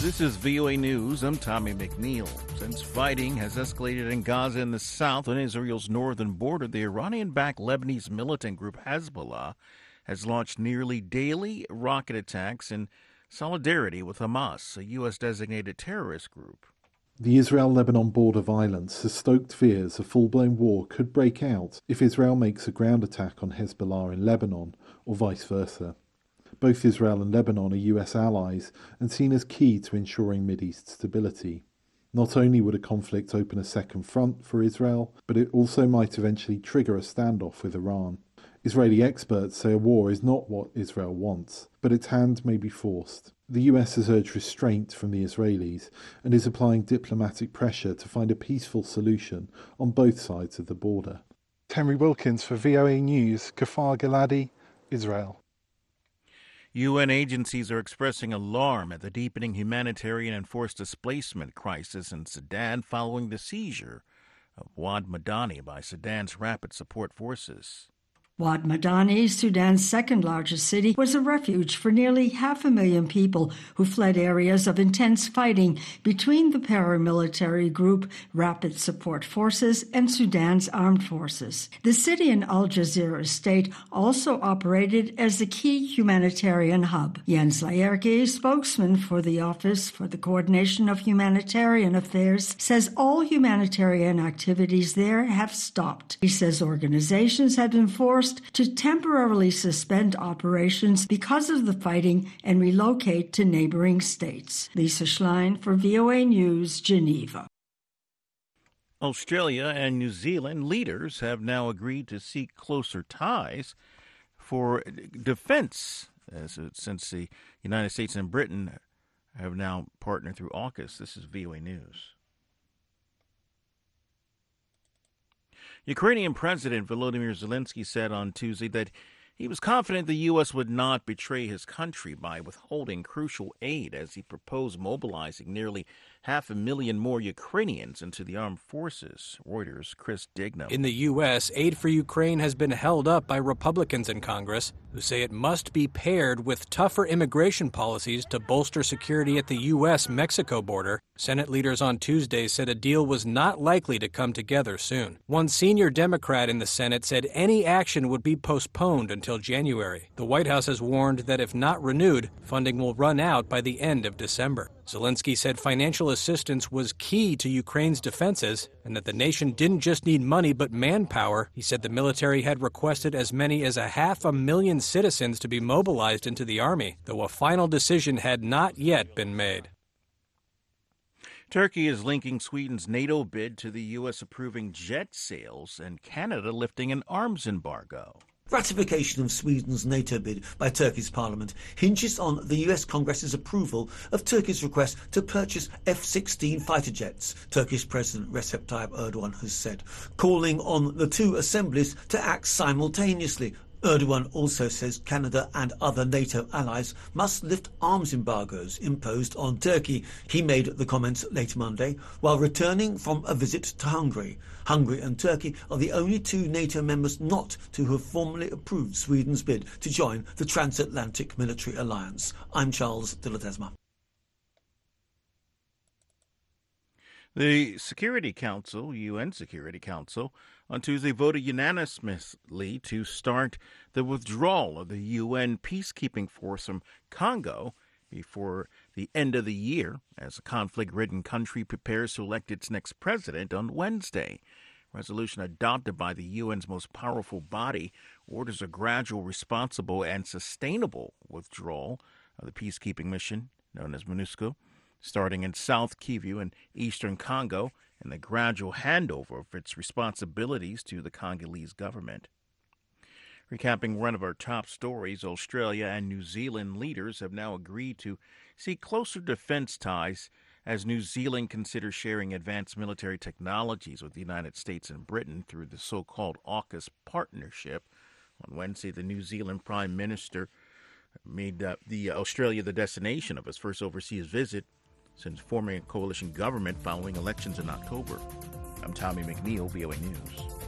This is VOA News. I'm Tommy McNeil. Since fighting has escalated in Gaza in the south on Israel's northern border, the Iranian-backed Lebanese militant group Hezbollah has launched nearly daily rocket attacks in solidarity with Hamas, a U.S.-designated terrorist group. The Israel-Lebanon border violence has stoked fears a full-blown war could break out if Israel makes a ground attack on Hezbollah in Lebanon, or vice versa. Both Israel and Lebanon are US allies and seen as key to ensuring Mideast stability. Not only would a conflict open a second front for Israel, but it also might eventually trigger a standoff with Iran. Israeli experts say a war is not what Israel wants, but its hand may be forced. The US has urged restraint from the Israelis and is applying diplomatic pressure to find a peaceful solution on both sides of the border. Henry Wilkins for VOA News, Kfar Giladi, Israel. UN agencies are expressing alarm at the deepening humanitarian and forced displacement crisis in Sudan following the seizure of Wad Madani by Sudan's Rapid Support Forces. Wad Madani, Sudan's second-largest city, was a refuge for nearly 500,000 people who fled areas of intense fighting between the paramilitary group Rapid Support Forces and Sudan's armed forces. The city in Al Jazeera state also operated as a key humanitarian hub. Jens Laerke, spokesman for the Office for the Coordination of Humanitarian Affairs, says all humanitarian activities there have stopped. He says organizations have been forced to temporarily suspend operations because of the fighting and relocate to neighboring states. Lisa Schlein for VOA News, Geneva. Australia and New Zealand leaders have now agreed to seek closer ties for defense, since the United States and Britain have now partnered through AUKUS. This is VOA News. Ukrainian President Volodymyr Zelensky said on Tuesday that he was confident the U.S. would not betray his country by withholding crucial aid as he proposed mobilizing nearly 500,000 more Ukrainians into the armed forces. Reuters' Chris Dignam. In the U.S., aid for Ukraine has been held up by Republicans in Congress who say it must be paired with tougher immigration policies to bolster security at the U.S.-Mexico border. Senate leaders on Tuesday said a deal was not likely to come together soon. One senior Democrat in the Senate said any action would be postponed until January. The White House has warned that if not renewed, funding will run out by the end of December. Zelensky said financial assistance was key to Ukraine's defenses and that the nation didn't just need money but manpower. He said the military had requested as many as 500,000 citizens to be mobilized into the army, though a final decision had not yet been made. Turkey is linking Sweden's NATO bid to the U.S. approving jet sales and Canada lifting an arms embargo. Ratification of Sweden's NATO bid by Turkey's parliament hinges on the US Congress's approval of Turkey's request to purchase F-16 fighter jets, Turkish President Recep Tayyip Erdogan has said, calling on the two assemblies to act simultaneously. Erdogan also says Canada and other NATO allies must lift arms embargoes imposed on Turkey. He made the comments late Monday while returning from a visit to Hungary. Hungary and Turkey are the only two NATO members not to have formally approved Sweden's bid to join the transatlantic military alliance. I'm Charles de Ledesma. The Security Council, UN Security Council, on Tuesday voted unanimously to start the withdrawal of the UN peacekeeping force from Congo before the end of the year as the conflict-ridden country prepares to elect its next president on Wednesday. Resolution adopted by the UN's most powerful body orders a gradual, responsible, and sustainable withdrawal of the peacekeeping mission, known as MONUSCO, starting in South Kivu and eastern Congo, and the gradual handover of its responsibilities to the Congolese government. Recapping one of our top stories, Australia and New Zealand leaders have now agreed to seek closer defense ties as New Zealand considers sharing advanced military technologies with the United States and Britain through the so-called AUKUS partnership. On Wednesday, the New Zealand Prime Minister made Australia the destination of his first overseas visit since forming a coalition government following elections in October. I'm Tommy McNeil, VOA News.